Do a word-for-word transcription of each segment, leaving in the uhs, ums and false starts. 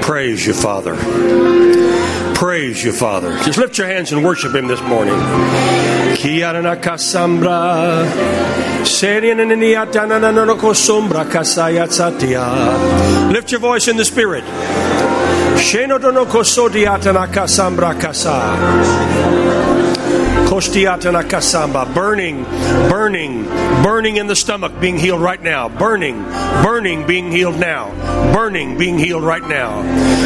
Praise you, Father. Praise you, Father. Just lift your hands and worship Him this morning. Lift your voice in the Spirit. Burning, burning, burning in the stomach, being healed right now. Burning, burning, being healed now. Burning, being healed right now.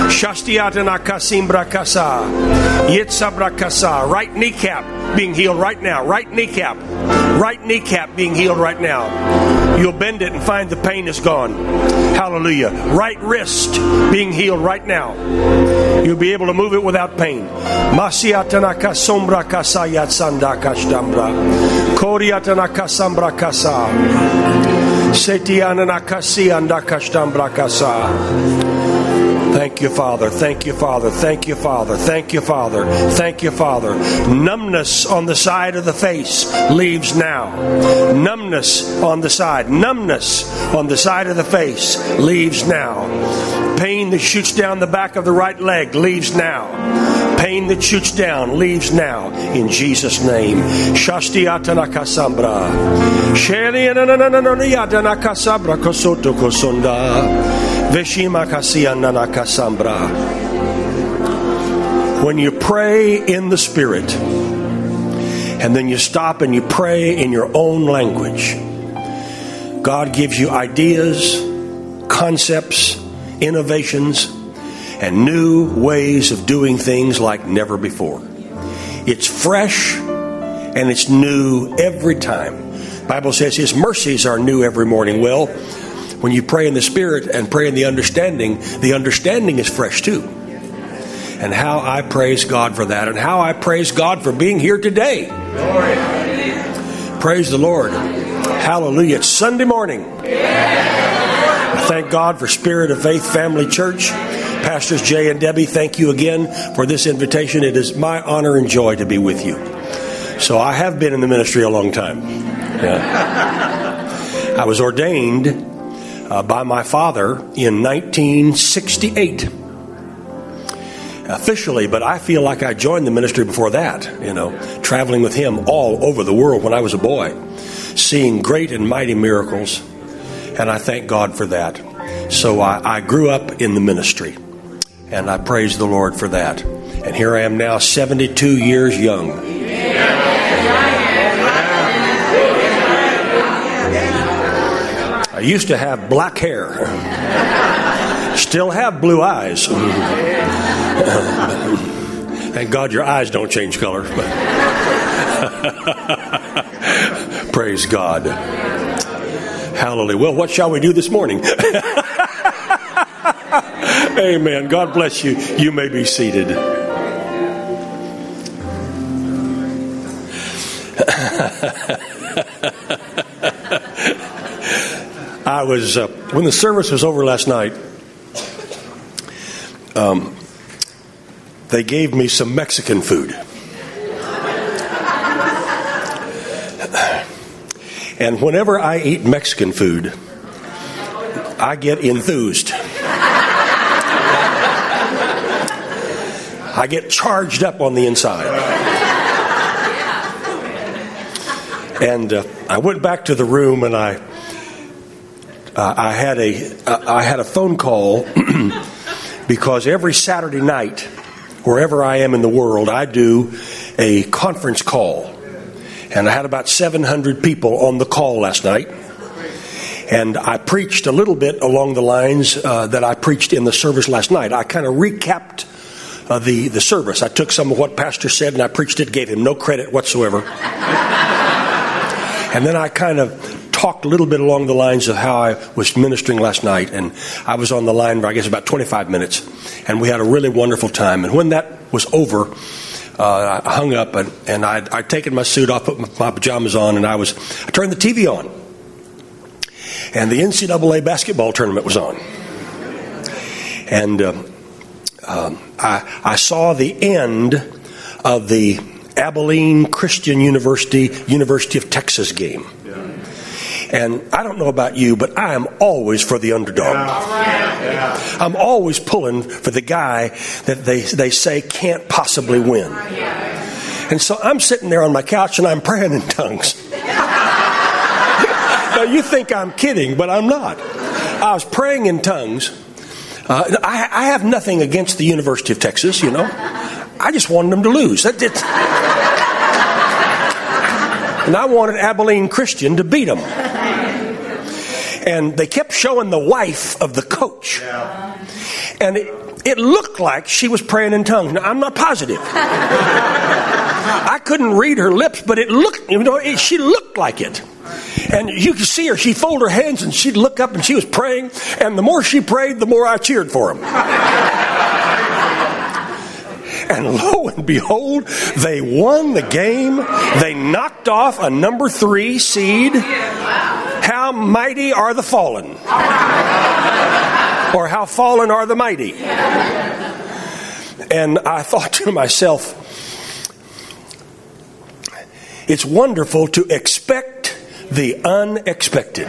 Right kneecap being healed right now. Right kneecap. Right kneecap being healed right now. You'll bend it and find the pain is gone. Hallelujah. Right wrist being healed right now. You'll be able to move it without pain. Masiatanaka sombra kasayat sandaka shtambra. Koriatanaka sambra kasa. Setianaka siandaka shtambra kasa. Thank you, Father. Thank you, Father. Thank you, Father. Thank you, Father. Thank you, Father. Numbness on the side of the face leaves now. Numbness on the side. Numbness on the side of the face leaves now. Pain that shoots down the back of the right leg leaves now. Pain that shoots down leaves now. In Jesus' name. Shastiatanaka sambra. Sheliananananananaka sabra kosoto kosonda. When you pray in the Spirit, and then you stop and you pray in your own language, God gives you ideas, concepts, innovations, and new ways of doing things like never before. It's fresh and it's new every time. The Bible says His mercies are new every morning. Well, when you pray in the Spirit and pray in the understanding, the understanding is fresh too. And how I praise God for that, and how I praise God for being here today. Glory. Praise the Lord. Hallelujah. It's Sunday morning. I thank God for Spirit of Faith Family Church. Pastors Jay and Debbie, thank you again for this invitation. It is my honor and joy to be with you. So I have been in the ministry a long time. Yeah. I was ordained Uh, by my father in nineteen sixty-eight. Officially, but I feel like I joined the ministry before that, you know, traveling with him all over the world when I was a boy, seeing great and mighty miracles, and I thank God for that. So I, I grew up in the ministry, and I praise the Lord for that. And here I am now, seventy-two years young. I used to have black hair. Still have blue eyes. Thank God your eyes don't change color. But praise God. Hallelujah. Well, what shall we do this morning? Amen. God bless you. You may be seated. I was, uh, when the service was over last night, um, they gave me some Mexican food. And whenever I eat Mexican food, I get enthused. I get charged up on the inside. And uh, I went back to the room and I Uh, I had a uh, I had a phone call because every Saturday night, wherever I am in the world, I do a conference call, and I had about seven hundred people on the call last night, and I preached a little bit along the lines uh, that I preached in the service last night. I kind of recapped uh, the the service. I took some of what Pastor said and I preached it, gave him no credit whatsoever, and then I kind of talked a little bit along the lines of how I was ministering last night, and I was on the line for I guess about twenty-five minutes, and we had a really wonderful time. And when that was over, uh, I hung up and, and I'd, I'd taken my suit off, put my, my pajamas on, and I was I turned the T V on, and the N C double A basketball tournament was on, and uh, um, I, I saw the end of the Abilene Christian University University of Texas game. And I don't know about you, but I am always for the underdog. Yeah. I'm always pulling for the guy that they, they say can't possibly win. And so I'm sitting there on my couch and I'm praying in tongues. Now you think I'm kidding, but I'm not. I was praying in tongues. Uh, I, I have nothing against the University of Texas, you know. I just wanted them to lose. That, that, and I wanted Abilene Christian to beat them. And they kept showing the wife of the coach. And it, it looked like she was praying in tongues. Now, I'm not positive. I couldn't read her lips, but it looked, you know, it, she looked like it. And you could see her, she'd fold her hands and she'd look up and she was praying. And the more she prayed, the more I cheered for him. And lo and behold, they won the game. They knocked off a number three seed. How mighty are the fallen? Or how fallen are the mighty? And I thought to myself, it's wonderful to expect the unexpected.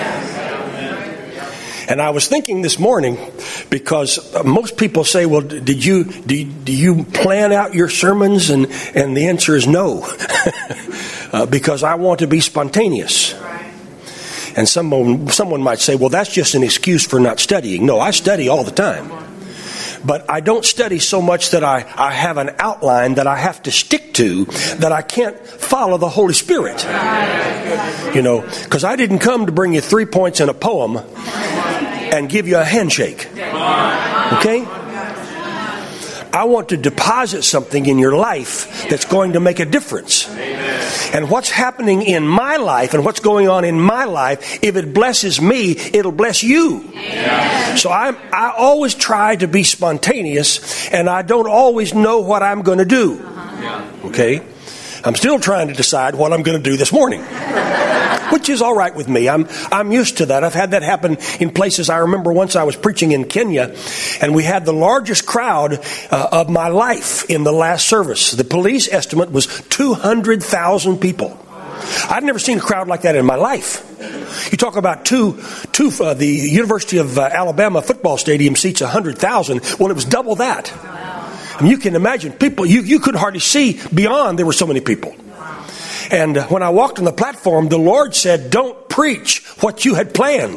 And I was thinking this morning, because most people say, well, did you do, you, do you plan out your sermons? And, and the answer is no. uh, because I want to be spontaneous. And someone, someone might say, well, that's just an excuse for not studying. No, I study all the time. But I don't study so much that I, I have an outline that I have to stick to, that I can't follow the Holy Spirit. You know, because I didn't come to bring you three points in a poem and give you a handshake. Okay? I want to deposit something in your life that's going to make a difference. And what's happening in my life and what's going on in my life, if it blesses me, it'll bless you. So I I always try to be spontaneous, and I don't always know what I'm going to do. Okay? I'm still trying to decide what I'm going to do this morning. Which is all right with me. I'm I'm used to that. I've had that happen in places. I remember once I was preaching in Kenya, and we had the largest crowd uh, of my life in the last service. The police estimate was two hundred thousand people. I'd never seen a crowd like that in my life. You talk about two, two. Uh, the University of uh, Alabama football stadium seats one hundred thousand. Well, it was double that. I mean, you can imagine people. You you could hardly see beyond. There were so many people. And when I walked on the platform, the Lord said, don't preach what you had planned.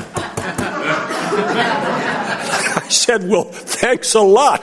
I said, well, thanks a lot.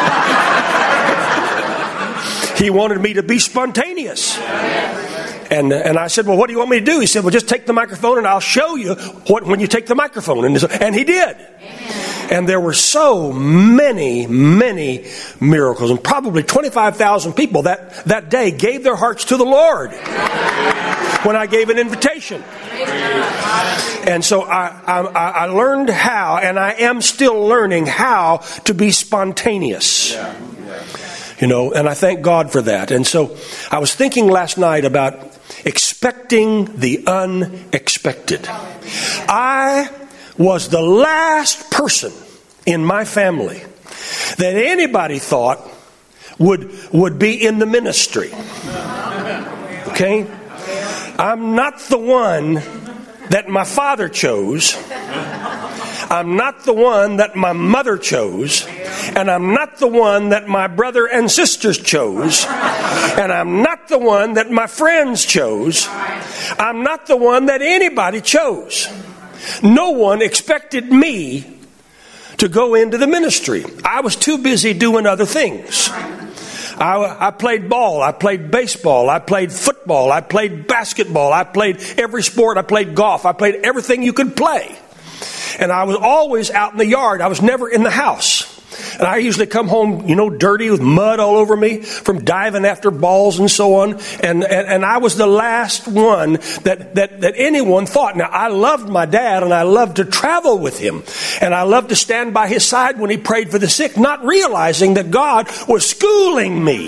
He wanted me to be spontaneous. And and I said, well, what do you want me to do? He said, well, just take the microphone and I'll show you what when you take the microphone. And, and he did. And there were so many, many miracles. And probably twenty-five thousand people that, that day gave their hearts to the Lord when I gave an invitation. And so I, I, I learned how, and I am still learning how to be spontaneous. You know, and I thank God for that. And so I was thinking last night about expecting the unexpected. I was the last person in my family that anybody thought would would be in the ministry. Okay? I'm not the one that my father chose. I'm not the one that my mother chose. And I'm not the one that my brother and sisters chose. And I'm not the one that my friends chose. I'm not the one that anybody chose. No one expected me to go into the ministry. I was too busy doing other things. I, I played ball. I played baseball. I played football. I played basketball. I played every sport. I played golf. I played everything you could play. And I was always out in the yard. I was never in the house. And I usually come home, you know, dirty with mud all over me from diving after balls and so on. And, and, and I was the last one that, that, that anyone thought. Now, I loved my dad and I loved to travel with him. And I loved to stand by his side when he prayed for the sick, not realizing that God was schooling me.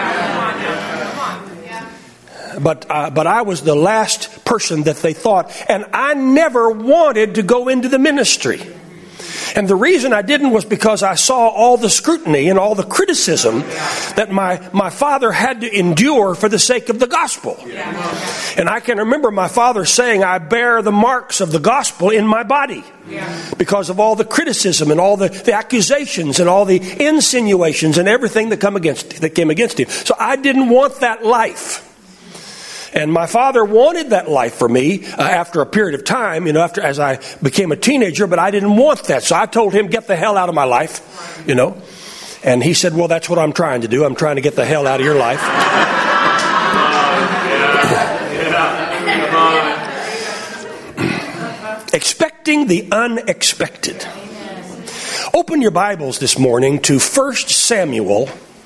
But uh, but I was the last person that they thought. And I never wanted to go into the ministry. And the reason I didn't was because I saw all the scrutiny and all the criticism that my, my father had to endure for the sake of the gospel. And I can remember my father saying, I bear the marks of the gospel in my body because of all the criticism and all the, the accusations and all the insinuations and everything that come against that came against him. So I didn't want that life. And my father wanted that life for me uh, after a period of time, you know, after as I became a teenager, but I didn't want that. So I told him, get the hell out of my life, you know. And he said, well, that's what I'm trying to do. I'm trying to get the hell out of your life. Expecting the unexpected. Open your Bibles this morning to First Samuel.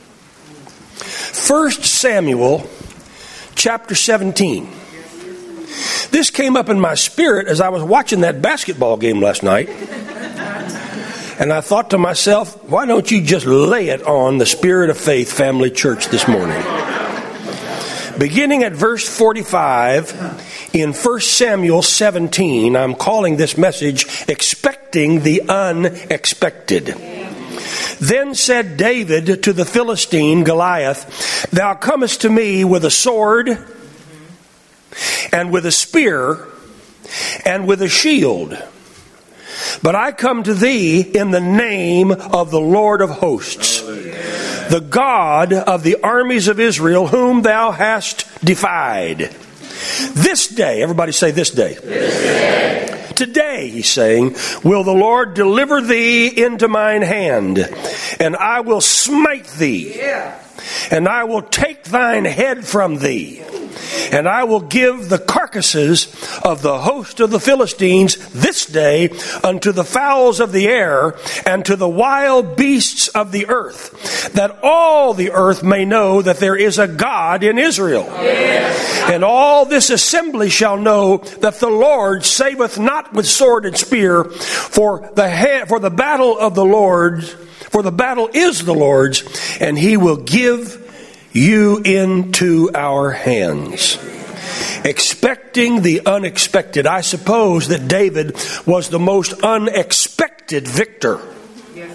First Samuel. Chapter seventeen. This came up in my spirit as I was watching that basketball game last night. And I thought to myself, why don't you just lay it on the Spirit of Faith Family Church this morning? Beginning at verse forty-five in First Samuel seventeen, I'm calling this message, Expecting the Unexpected. Then said David to the Philistine Goliath, Thou comest to me with a sword, and with a spear, and with a shield. But I come to thee in the name of the Lord of hosts, the God of the armies of Israel, whom thou hast defied. This day, everybody say this day. This day. Today, he's saying, will the Lord deliver thee into mine hand, and I will smite thee, and I will take thine head from thee, and I will give the carcasses of the host of the Philistines this day unto the fowls of the air and to the wild beasts of the earth, that all the earth may know that there is a God in Israel. Yes. And all this assembly shall know that the Lord saveth not with sword and spear, for the ha- for the battle of the Lord, for the battle is the Lord's, and he will give you into our hands. Expecting the unexpected. I suppose that David was the most unexpected victor. Yeah.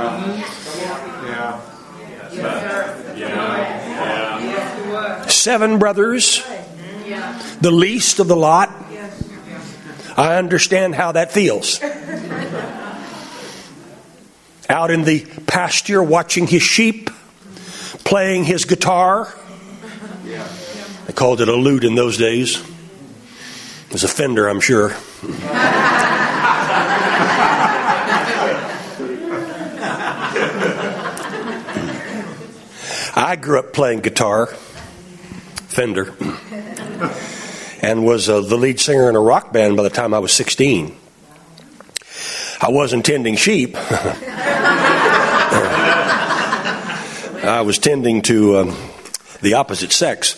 Yeah. Yeah. Seven brothers, the least of the lot. I understand how that feels. Out in the pasture watching his sheep, playing his guitar. They called it a lute in those days. It was a Fender, I'm sure. I grew up playing guitar, Fender, and was uh, the lead singer in a rock band by the time I was sixteen. I wasn't tending sheep. I was tending to um, the opposite sex.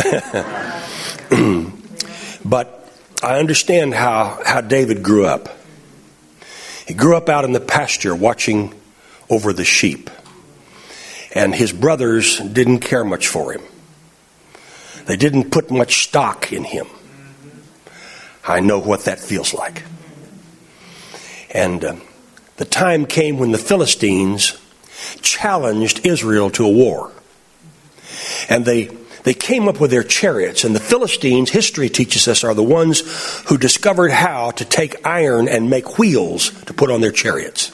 But I understand how, how David grew up. He grew up out in the pasture watching over the sheep. And his brothers didn't care much for him. They didn't put much stock in him. I know what that feels like. And uh, the time came when the Philistines challenged Israel to a war. And they they came up with their chariots. And the Philistines, history teaches us, are the ones who discovered how to take iron and make wheels to put on their chariots.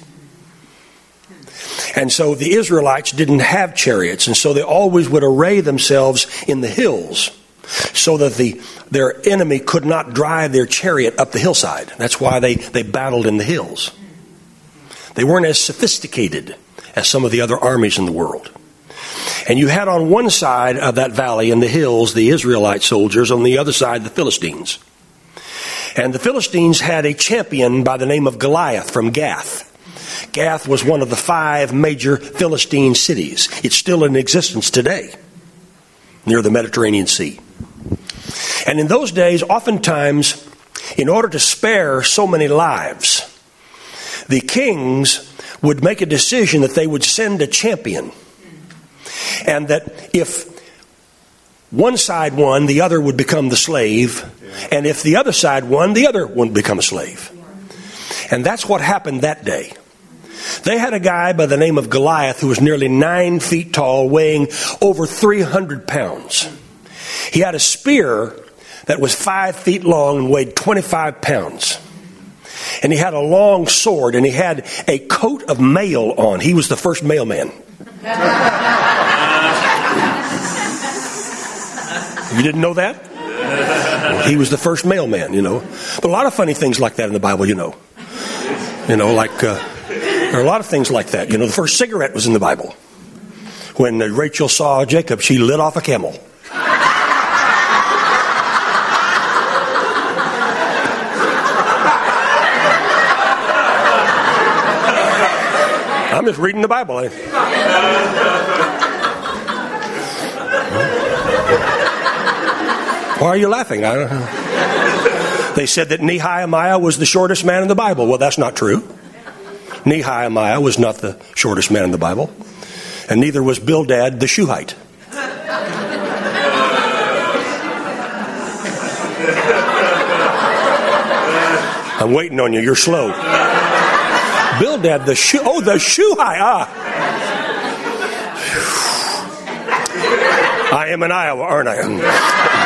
And so the Israelites didn't have chariots, and so they always would array themselves in the hills so that the their enemy could not drive their chariot up the hillside. That's why they, they battled in the hills. They weren't as sophisticated as some of the other armies in the world. And you had on one side of that valley in the hills the Israelite soldiers, on the other side the Philistines. And the Philistines had a champion by the name of Goliath from Gath. Gath was one of the five major Philistine cities. It's still in existence today, near the Mediterranean Sea. And in those days, oftentimes, in order to spare so many lives, the kings would make a decision that they would send a champion. And that if one side won, the other would become the slave. And if the other side won, the other would become a slave. And that's what happened that day. They had a guy by the name of Goliath who was nearly nine feet tall, weighing over three hundred pounds. He had a spear that was five feet long and weighed twenty-five pounds. And he had a long sword, and he had a coat of mail on. He was the first mailman. You didn't know that? Well, he was the first mailman, you know. But a lot of funny things like that in the Bible, you know. You know, like, uh, there are a lot of things like that. You know, the first cigarette was in the Bible. When uh, Rachel saw Jacob, she lit off a camel. I'm just reading the Bible. Why are you laughing? I don't know. They said that Nehemiah was the shortest man in the Bible. Well, that's not true. Nehemiah was not the shortest man in the Bible. And neither was Bildad the Shuhite. I'm waiting on you. You're slow. Bildad the Shu... Oh, the Shuhite. Ah. I am in Iowa, aren't I?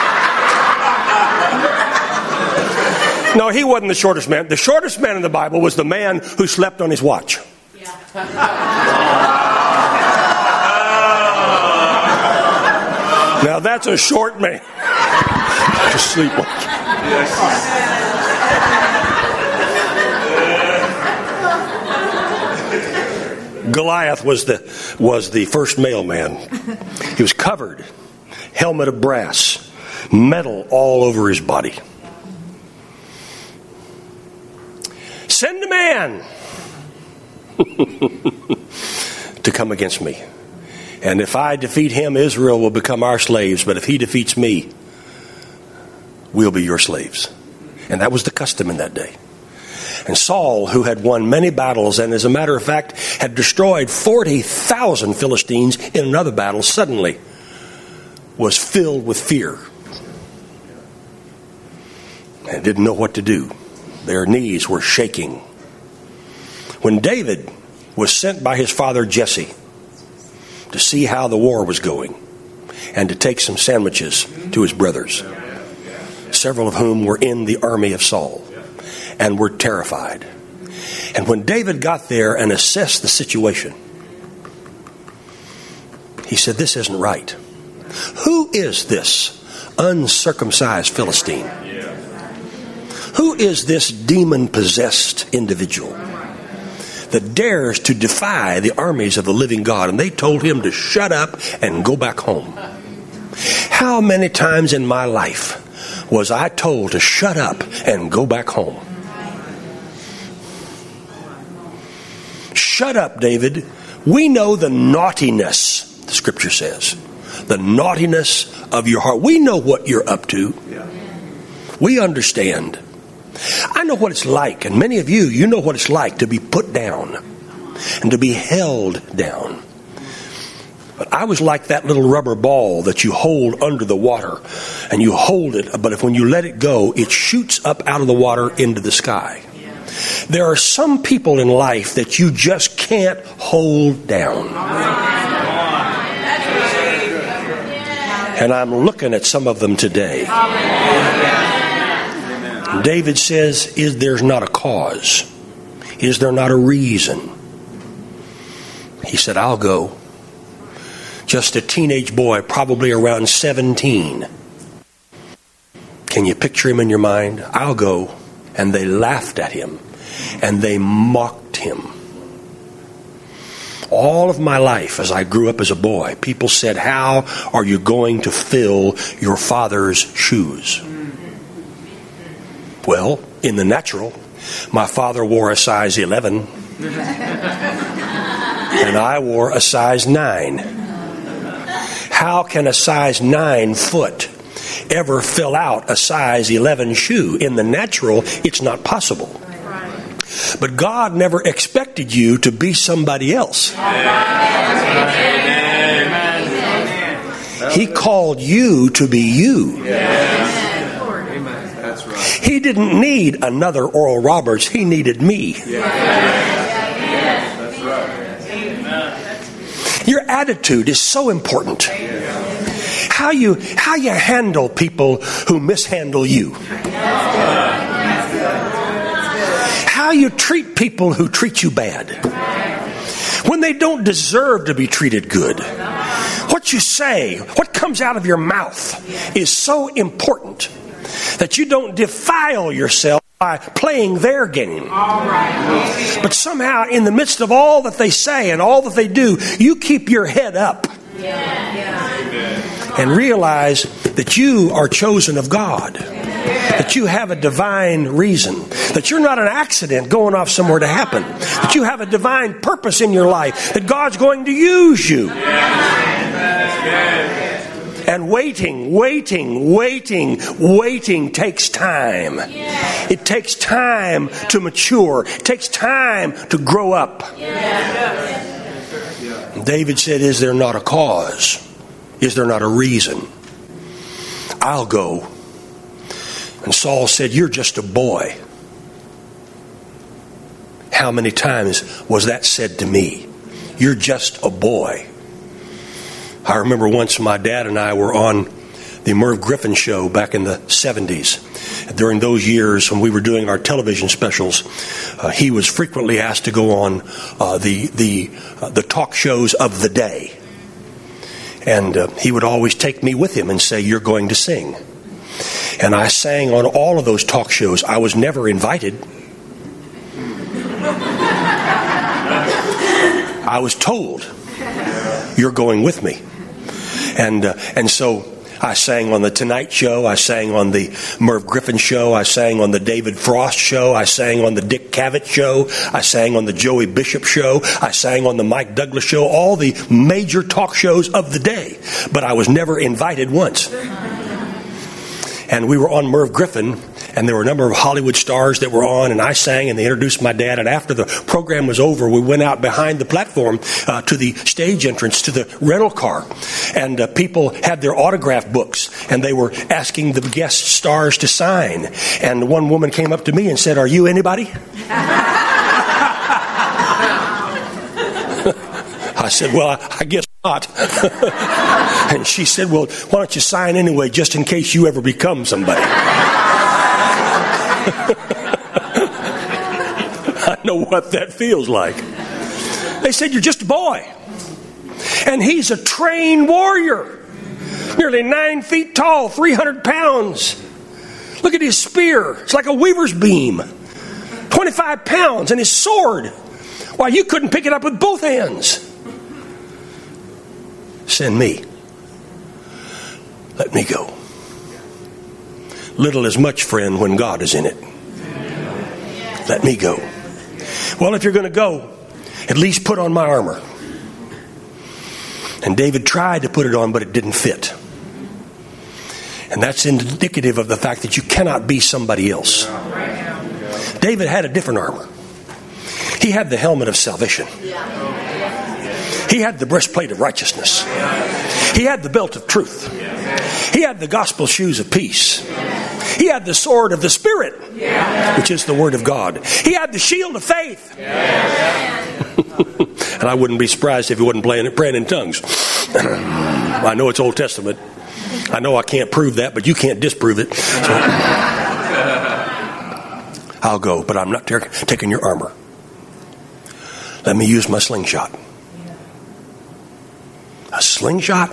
No, he wasn't the shortest man. The shortest man in the Bible was the man who slept on his watch. Yeah. Now that's a short man. Just sleep watch. Goliath was the was the first mailman. He was covered, helmet of brass, metal all over his body. Send a man to come against me. And if I defeat him, Israel will become our slaves. But if he defeats me, we'll be your slaves. And that was the custom in that day. And Saul, who had won many battles and, as a matter of fact, had destroyed forty thousand Philistines in another battle, suddenly was filled with fear and didn't know what to do. Their knees were shaking. When David was sent by his father Jesse to see how the war was going and to take some sandwiches to his brothers, several of whom were in the army of Saul and were terrified. And when David got there and assessed the situation, he said, "This isn't right. Who is this uncircumcised Philistine? Who is this demon-possessed individual that dares to defy the armies of the living God?" And they told him to shut up and go back home. How many times in my life was I told to shut up and go back home? Shut up, David. We know the naughtiness, the scripture says. The naughtiness of your heart. We know what you're up to. We understand. I know what it's like, and many of you, you know what it's like to be put down and to be held down. But I was like that little rubber ball that you hold under the water, and you hold it, but if when you let it go, it shoots up out of the water into the sky. There are some people in life that you just can't hold down. And I'm looking at some of them today. David says, is there's not a cause? Is there not a reason? He said, I'll go. Just a teenage boy, probably around seventeen. Can you picture him in your mind? I'll go. And they laughed at him. And they mocked him. All of my life, as I grew up as a boy, people said, how are you going to fill your father's shoes? Well, in the natural, my father wore a size eleven, and I wore a size nine. How can a size nine foot ever fill out a size eleven shoe? In the natural, it's not possible. But God never expected you to be somebody else. He called you to be you. He didn't need another Oral Roberts. He needed me. Your attitude is so important. How you how you handle people who mishandle you. How you treat people who treat you bad. When they don't deserve to be treated good. What you say, what comes out of your mouth is so important that you don't defile yourself by playing their game. But somehow in the midst of all that they say and all that they do, you keep your head up. And realize that you are chosen of God. That you have a divine reason. That you're not an accident going off somewhere to happen. That you have a divine purpose in your life. That God's going to use you. And waiting, waiting, waiting, waiting takes time. It takes time to mature. It takes time to grow up. David said, is there not a cause? Is there not a reason? I'll go. And Saul said, you're just a boy. How many times was that said to me? You're just a boy. I remember once my dad and I were on the Merv Griffin show back in the seventies. During those years when we were doing our television specials, uh, he was frequently asked to go on uh, the the uh, the talk shows of the day. And uh, he would always take me with him and say, you're going to sing. And I sang on all of those talk shows. I was never invited. I was told, you're going with me. And uh, and so I sang on the Tonight Show. I sang on the Merv Griffin Show. I sang on the David Frost Show. I sang on the Dick Cavett Show. I sang on the Joey Bishop Show. I sang on the Mike Douglas Show. All the major talk shows of the day. But I was never invited once. And we were on Merv Griffin, and there were a number of Hollywood stars that were on, and I sang, and they introduced my dad. And after the program was over, we went out behind the platform uh, to the stage entrance to the rental car. And uh, people had their autograph books, and they were asking the guest stars to sign. And one woman came up to me and said, are you anybody? I said, well, I, I guess not. And she said, well, why don't you sign anyway, just in case you ever become somebody. I know what that feels like. They said, you're just a boy. And he's a trained warrior. Nearly nine feet tall, three hundred pounds. Look at his spear. It's like a weaver's beam. twenty-five pounds. And his sword. Why, you couldn't pick it up with both hands. Send me. Let me go. Little is much, friend, when God is in it. Let me go. Well, if you're going to go, at least put on my armor. And David tried to put it on, but it didn't fit. And that's indicative of the fact that you cannot be somebody else. David had a different armor. He had the helmet of salvation. He had the breastplate of righteousness. He had the belt of truth. He had the gospel shoes of peace. He had the sword of the Spirit, which is the word of God. He had the shield of faith. And I wouldn't be surprised if he wasn't playing, praying in tongues. I know it's Old Testament. I know I can't prove that, but you can't disprove it. So I'll go, but I'm not ter- taking your armor. Let me use my slingshot. A slingshot?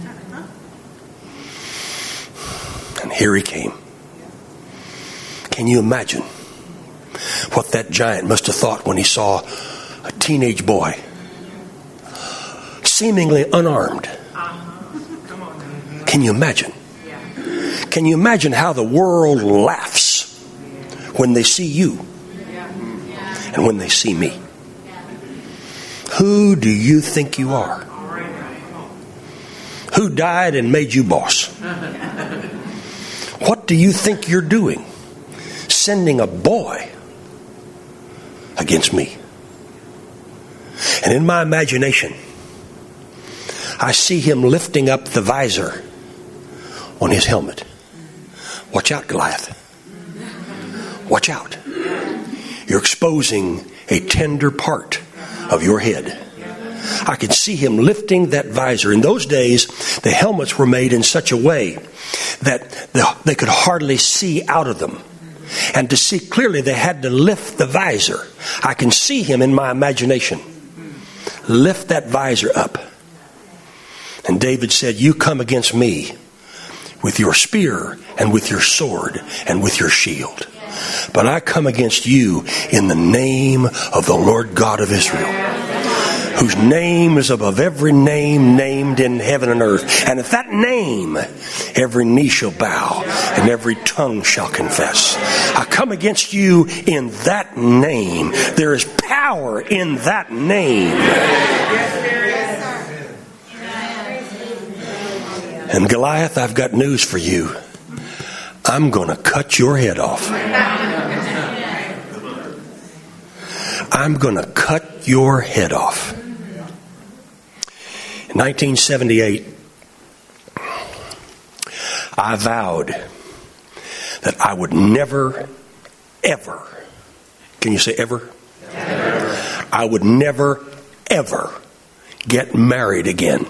And here he came. Can you imagine what that giant must have thought when he saw a teenage boy, seemingly unarmed? Can you imagine? Can you imagine how the world laughs when they see you and when they see me? Who do you think you are? Who died and made you boss? What do you think you're doing? Sending a boy against me. And in my imagination, I see him lifting up the visor on his helmet. Watch out, Goliath. Watch out. You're exposing a tender part of your head. I could see him lifting that visor. In those days, the helmets were made in such a way that they could hardly see out of them. And to see clearly, they had to lift the visor. I can see him in my imagination. Lift that visor up. And David said, you come against me with your spear and with your sword and with your shield. But I come against you in the name of the Lord God of Israel, whose name is above every name named in heaven and earth. And at that name, every knee shall bow and every tongue shall confess. I come against you in that name. There is power in that name. And Goliath, I've got news for you. I'm going to cut your head off. I'm going to cut your head off. In nineteen seventy-eight, I vowed that I would never, ever, can you say ever? Ever. I would never, ever get married again.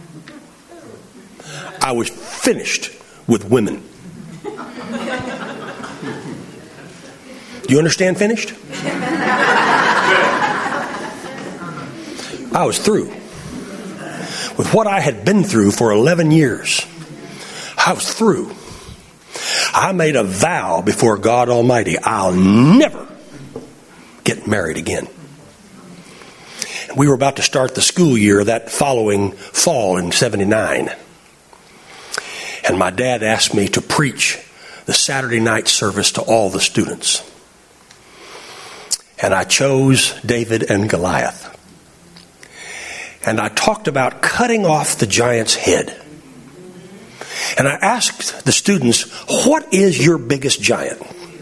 I was finished with women. Do you understand finished? I was through. With what I had been through for eleven years, I was through. I made a vow before God Almighty, I'll never get married again. We were about to start the school year that following fall in seventy-nine. And my dad asked me to preach the Saturday night service to all the students. And I chose David and Goliath. And I talked about cutting off the giant's head. And I asked the students, what is your biggest giant?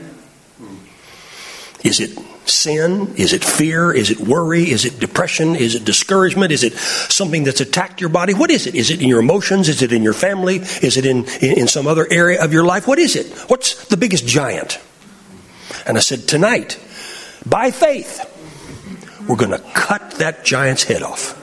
Is it sin? Is it fear? Is it worry? Is it depression? Is it discouragement? Is it something that's attacked your body? What is it? Is it in your emotions? Is it in your family? Is it in, in, in some other area of your life? What is it? What's the biggest giant? And I said, tonight, by faith, we're going to cut that giant's head off.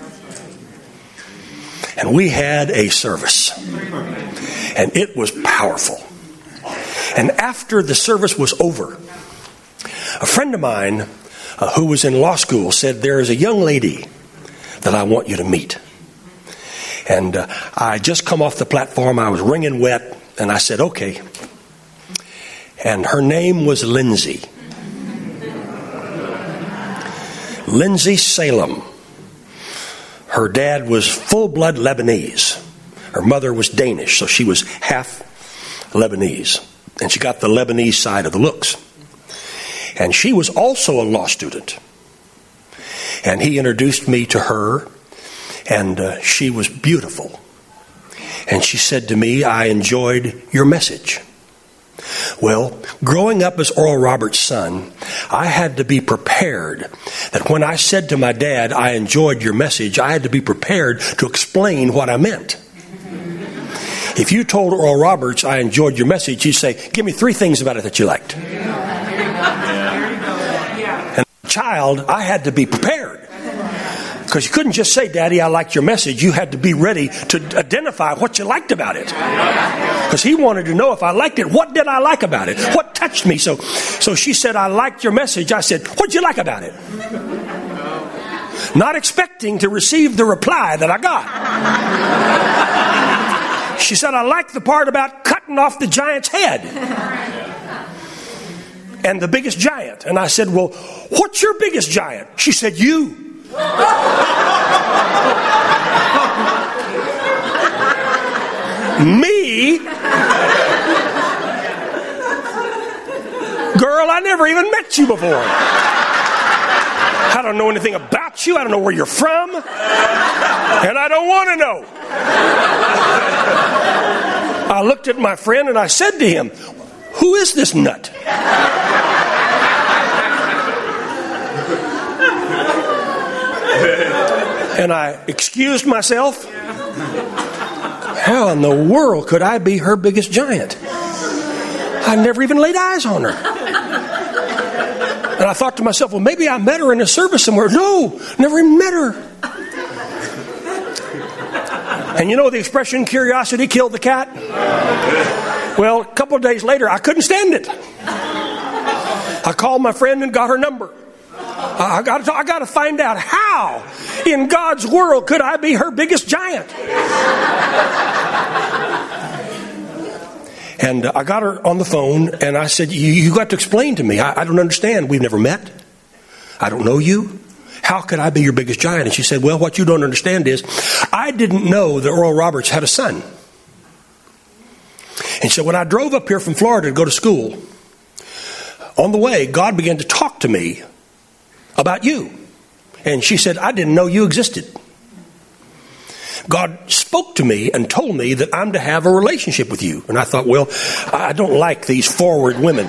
And we had a service. And it was powerful. And after the service was over, a friend of mine uh, who was in law school said, there is a young lady that I want you to meet. And uh, I just come off the platform. I was wringing wet. And I said, okay. And her name was Lindsay. Lindsay Salem. Her dad was full-blood Lebanese. Her mother was Danish, so she was half Lebanese. And she got the Lebanese side of the looks. And she was also a law student. And he introduced me to her, and uh, she was beautiful. And she said to me, I enjoyed your message. Well, growing up as Oral Roberts' son, I had to be prepared that when I said to my dad, I enjoyed your message, I had to be prepared to explain what I meant. If you told Oral Roberts, I enjoyed your message, he'd say, give me three things about it that you liked. And as a child, I had to be prepared. Because you couldn't just say, Daddy, I liked your message. You had to be ready to identify what you liked about it. Because he wanted to know if I liked it, what did I like about it? What touched me? So, so she said, I liked your message. I said, what did you like about it? Not expecting to receive the reply that I got. She said, I liked the part about cutting off the giant's head. And the biggest giant. And I said, well, what's your biggest giant? She said, you. Me? Girl, I never even met you before. I don't know anything about you. I don't know where you're from. And I don't want to know. I looked at my friend and I said to him, who is this nut? And I excused myself. How in the world could I be her biggest giant? I never even laid eyes on her. And I thought to myself, well, maybe I met her in a service somewhere. No, never even met her. And you know the expression, curiosity killed the cat? Well, a couple of days later, I couldn't stand it. I called my friend and got her number. I got to, I got to find out how in God's world could I be her biggest giant. And uh, I got her on the phone and I said, you, you got to explain to me. I, I don't understand. We've never met. I don't know you. How could I be your biggest giant? And she said, well, what you don't understand is I didn't know that Oral Roberts had a son. And so when I drove up here from Florida to go to school, on the way, God began to talk to me about you. And she said, I didn't know you existed. God spoke to me and told me that I'm to have a relationship with you. And I thought, well, I don't like these forward women.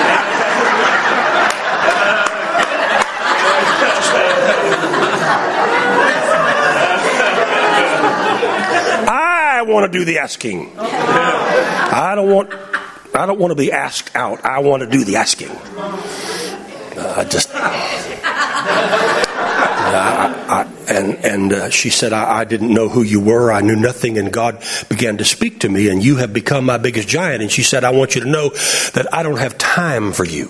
I want to do the asking. I don't want I don't want to be asked out. I want to do the asking. Uh, I just I, I, and and uh, she said, I, I didn't know who you were. I knew nothing, and God began to speak to me, and you have become my biggest giant. And she said, I want you to know that I don't have time for you.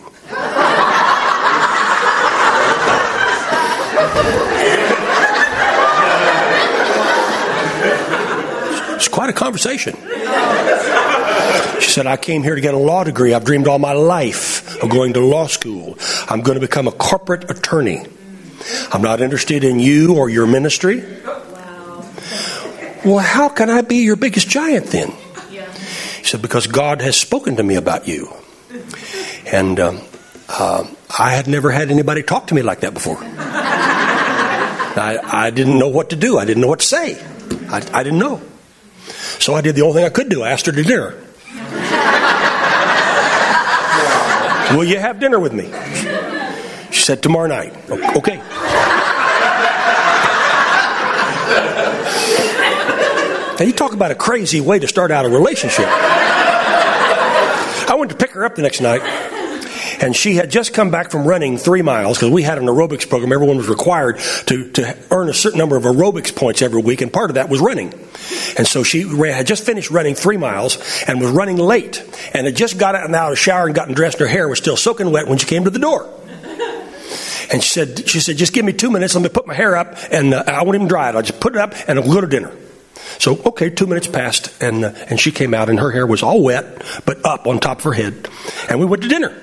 It's quite a conversation. She said, I came here to get a law degree. I've dreamed all my life of going to law school. I'm going to become a corporate attorney. I'm not interested in you or your ministry. Wow. Well, how can I be your biggest giant then? Yeah. He said, because God has spoken to me about you. And um, uh, I had never had anybody talk to me like that before. I, I didn't know what to do. I didn't know what to say. I, I didn't know. So I did the only thing I could do. I asked her to dinner. Will you have dinner with me? She said, tomorrow night. Okay. Now you talk about a crazy way to start out a relationship. I went to pick her up the next night, and she had just come back from running three miles because we had an aerobics program. Everyone was required to, to earn a certain number of aerobics points every week, and part of that was running. And so she ran, had just finished running three miles and was running late, and had just got out of the shower and gotten dressed, and her hair was still soaking wet when she came to the door. And she said, she said, just give me two minutes. Let me put my hair up, and uh, I won't even dry it. I'll just put it up, and I'll go to dinner. So, okay, two minutes passed, and uh, and she came out, and her hair was all wet, but up on top of her head. And we went to dinner.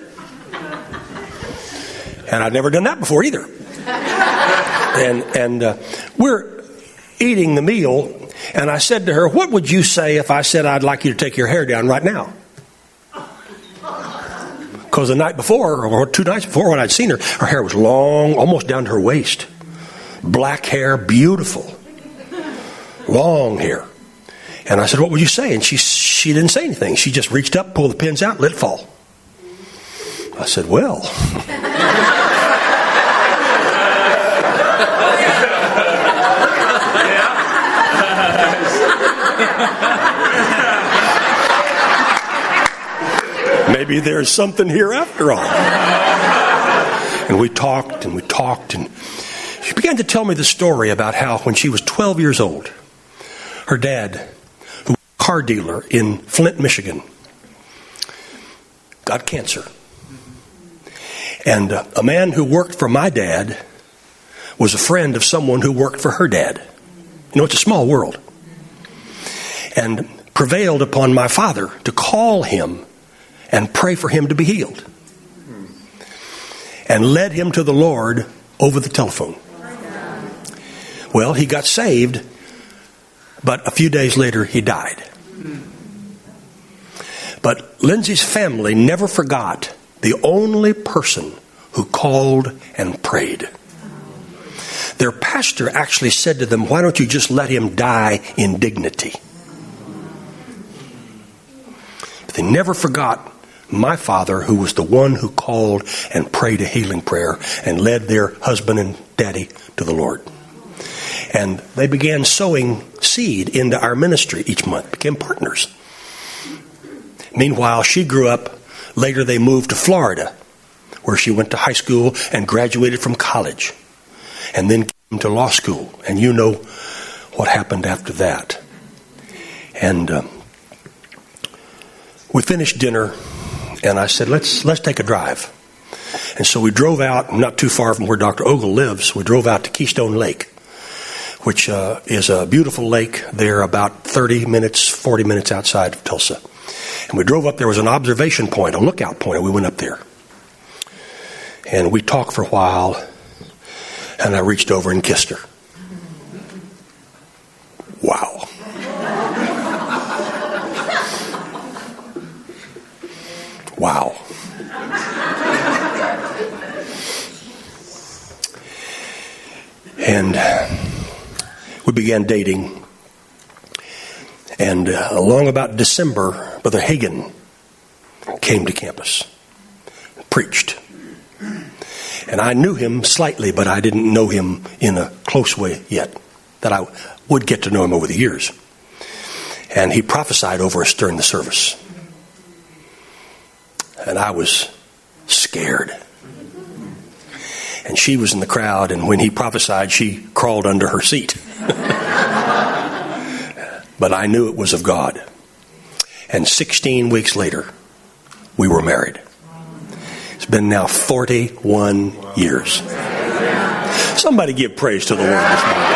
And I'd never done that before either. And, and uh, we're eating the meal, and I said to her, what would you say if I said I'd like you to take your hair down right now? Because the night before, or two nights before when I'd seen her, her hair was long, almost down to her waist. Black hair, beautiful. Long hair. And I said, what would you say? And she she didn't say anything. She just reached up, pulled the pins out, let it fall. I said, well. Maybe there's something here after all. And we talked and we talked, and she began to tell me the story about how when she was twelve years old, her dad, who was a car dealer in Flint, Michigan, got cancer. And uh, a man who worked for my dad was a friend of someone who worked for her dad. You know, it's a small world. And prevailed upon my father to call him and pray for him to be healed. And led him to the Lord over the telephone. Well, he got saved, but a few days later he died. But Lindsay's family never forgot the only person who called and prayed. Their pastor actually said to them, why don't you just let him die in dignity? But they never forgot my father, who was the one who called and prayed a healing prayer and led their husband and daddy to the Lord. And they began sowing seed into our ministry each month, became partners. Meanwhile, she grew up. Later, they moved to Florida, where she went to high school and graduated from college, and then came to law school. And you know what happened after that. And uh, we finished dinner, and I said, let's let's take a drive. And so we drove out, not too far from where Doctor Ogle lives, we drove out to Keystone Lake, which uh, is a beautiful lake there about thirty minutes, forty minutes outside of Tulsa. And we drove up, there was an observation point, a lookout point, and we went up there. And we talked for a while, and I reached over and kissed her. Wow. Wow. And we began dating. And uh, along about December, Brother Hagin came to campus, preached. And I knew him slightly, but I didn't know him in a close way yet, that I would get to know him over the years. And he prophesied over us during the service. And I was scared. And she was in the crowd, and when he prophesied, she crawled under her seat. But I knew it was of God. And sixteen weeks later, we were married. It's been now forty-one years. Somebody give praise to the Lord this morning.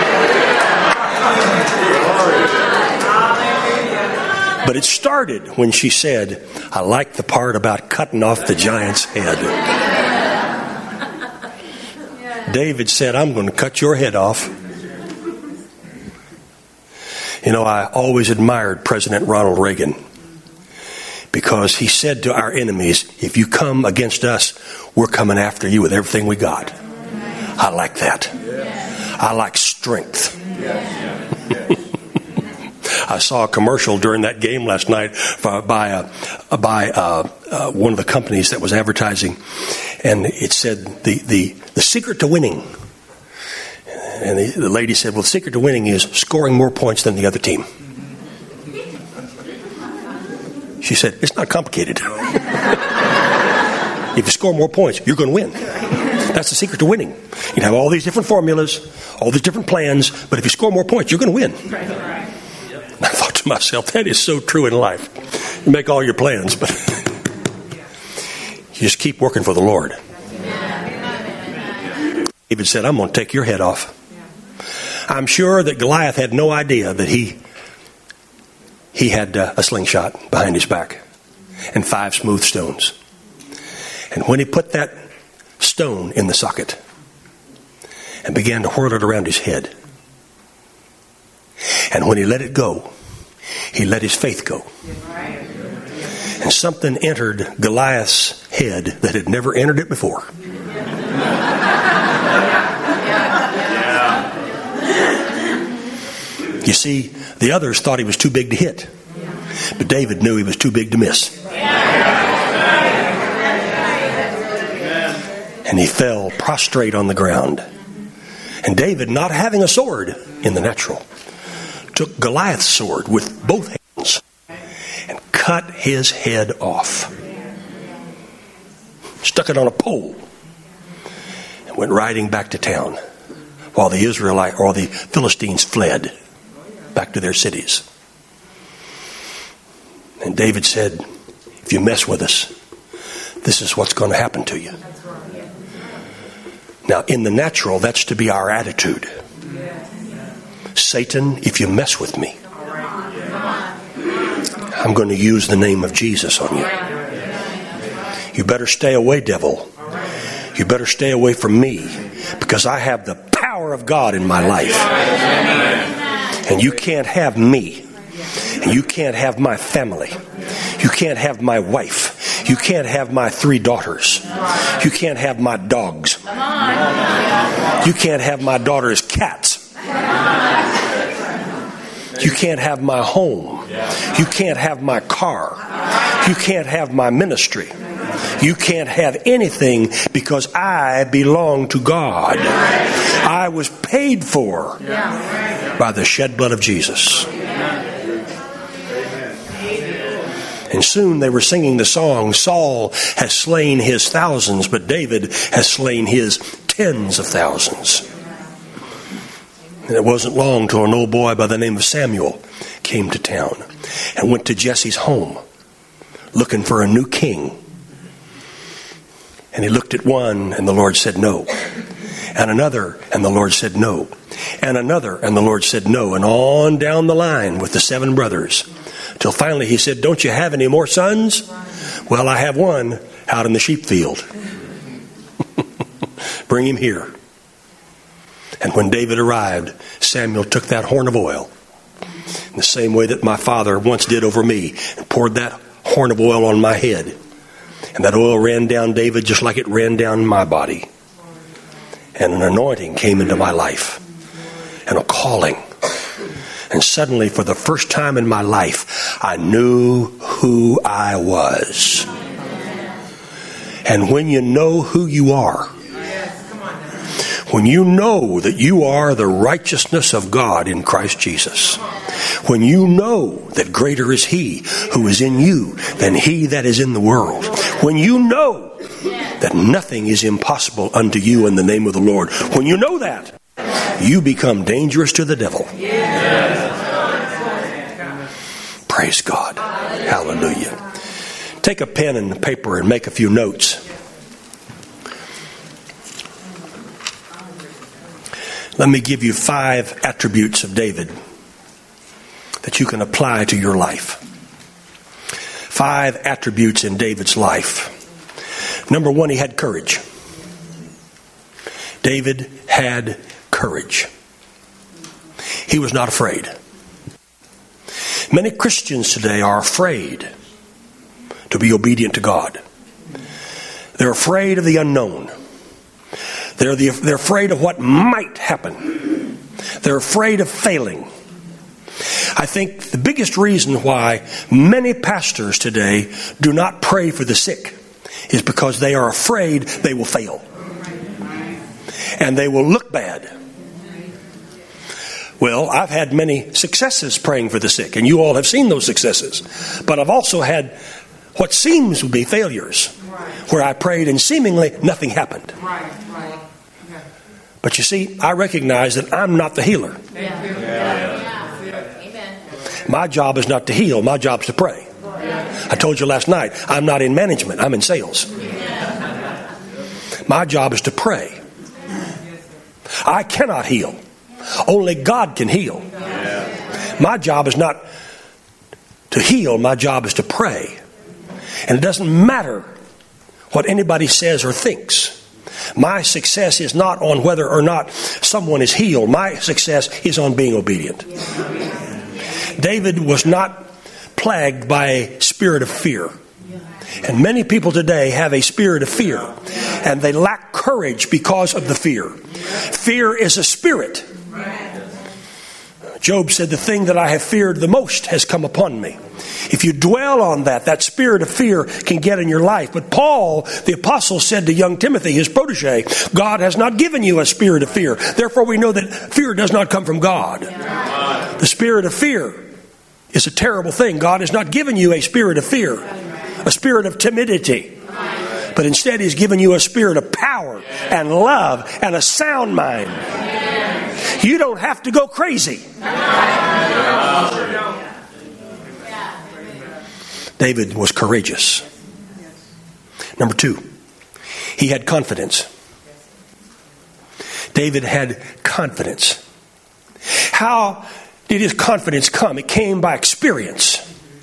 But it started when she said, I like the part about cutting off the giant's head. David said, I'm going to cut your head off. You know, I always admired President Ronald Reagan because he said to our enemies, if you come against us, we're coming after you with everything we got. I like that. I like strength. I saw a commercial during that game last night by uh, by uh, uh, one of the companies that was advertising, and it said the the, the secret to winning. And the, the lady said, well, the secret to winning is scoring more points than the other team. She said, it's not complicated. If you score more points, you're going to win. That's the secret to winning. You have all these different formulas, all these different plans, but if you score more points, you're going to win. And I thought to myself, that is so true in life. You make all your plans, but you just keep working for the Lord. David said, I'm going to take your head off. I'm sure that Goliath had no idea that he he had uh, a slingshot behind his back and five smooth stones. And when he put that stone in the socket and began to whirl it around his head, and when he let it go, he let his faith go. And something entered Goliath's head that had never entered it before. You see, the others thought he was too big to hit. But David knew he was too big to miss. And he fell prostrate on the ground. And David, not having a sword in the natural, took Goliath's sword with both hands and cut his head off. Stuck it on a pole and went riding back to town while the Israelite or the Philistines fled back to their cities. And David said, if you mess with us, this is what's going to happen to you. Now, in the natural, that's to be our attitude. Satan, if you mess with me, I'm going to use the name of Jesus on you. You better stay away, devil. You better stay away from me, because I have the power of God in my life. And you can't have me. And you can't have my family. You can't have my wife. You can't have my three daughters. You can't have my dogs. You can't have my daughter's cats. You can't have my home. You can't have my car. You can't have my ministry. You can't have anything, because I belong to God. I was paid for by the shed blood of Jesus. And soon they were singing the song, Saul has slain his thousands, but David has slain his tens of thousands. And it wasn't long till an old boy by the name of Samuel came to town and went to Jesse's home looking for a new king. And he looked at one, and the Lord said no. And another, and the Lord said no. And another, and the Lord said no. And on down the line with the seven brothers. Till finally he said, don't you have any more sons? Well, I have one out in the sheep field. Bring him here. And when David arrived, Samuel took that horn of oil, in the same way that my father once did over me, and poured that horn of oil on my head. And that oil ran down David just like it ran down my body. And an anointing came into my life. And a calling. And suddenly, for the first time in my life, I knew who I was. And when you know who you are, when you know that you are the righteousness of God in Christ Jesus, when you know that greater is He who is in you than he that is in the world, when you know that nothing is impossible unto you in the name of the Lord, when you know that, you become dangerous to the devil. Praise God. Hallelujah. Take a pen and paper and make a few notes. Let me give you five attributes of David that you can apply to your life. Five attributes in David's life. Number one, he had courage. David had courage. He was not afraid. Many Christians today are afraid to be obedient to God. They're afraid of the unknown. They're, the, they're afraid of what might happen. They're afraid of failing. I think the biggest reason why many pastors today do not pray for the sick is because they are afraid they will fail. And they will look bad. Well, I've had many successes praying for the sick, and you all have seen those successes. But I've also had what seems to be failures, where I prayed and seemingly nothing happened. Right, right. Okay. But you see, I recognize that I'm not the healer. Yeah. Yeah. Yeah. Amen. My job is not to heal. My job is to pray. Yeah. I told you last night, I'm not in management. I'm in sales. My job is to pray. I cannot heal. Only God can heal. My job is not to heal. My job is to pray. And it doesn't matter what anybody says or thinks. My success is not on whether or not someone is healed. My success is on being obedient. David was not plagued by a spirit of fear. And many people today have a spirit of fear. And they lack courage because of the fear. Fear is a spirit. Job said, the thing that I have feared the most has come upon me. If you dwell on that, that spirit of fear can get in your life. But Paul, the apostle, said to young Timothy, his protege, God has not given you a spirit of fear. Therefore, we know that fear does not come from God. The spirit of fear is a terrible thing. God has not given you a spirit of fear, a spirit of timidity. But instead, He's given you a spirit of power and love and a sound mind. You don't have to go crazy. David was courageous. Number two, he had confidence. David had confidence. How did his confidence come? It came by experience.